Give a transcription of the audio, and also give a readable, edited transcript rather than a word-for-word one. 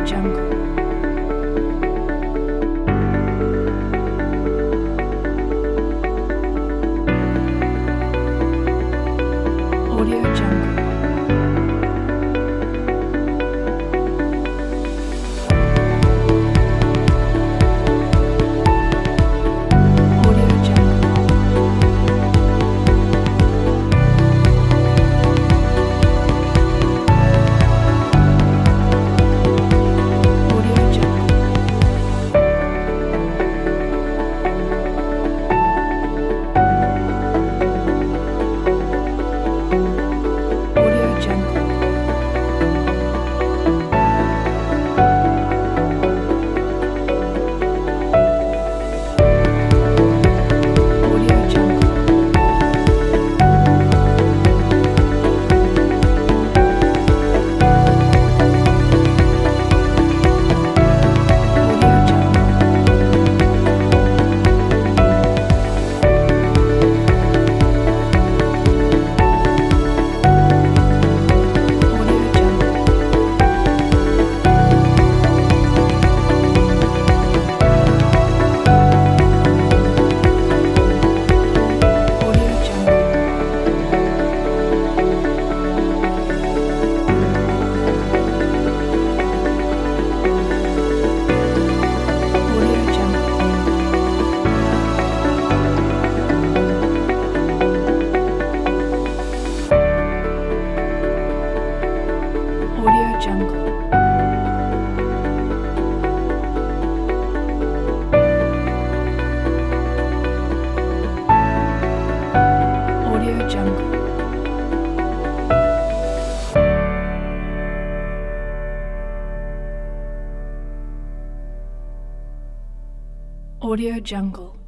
Jungle. Audio Jungle. Audio Jungle. Audio Jungle. Audio Jungle. Audio Jungle. Audio Jungle. Audio Jungle. Audio Jungle. Audio Jungle. Audio Jungle. Audio Jungle. Audio Jungle.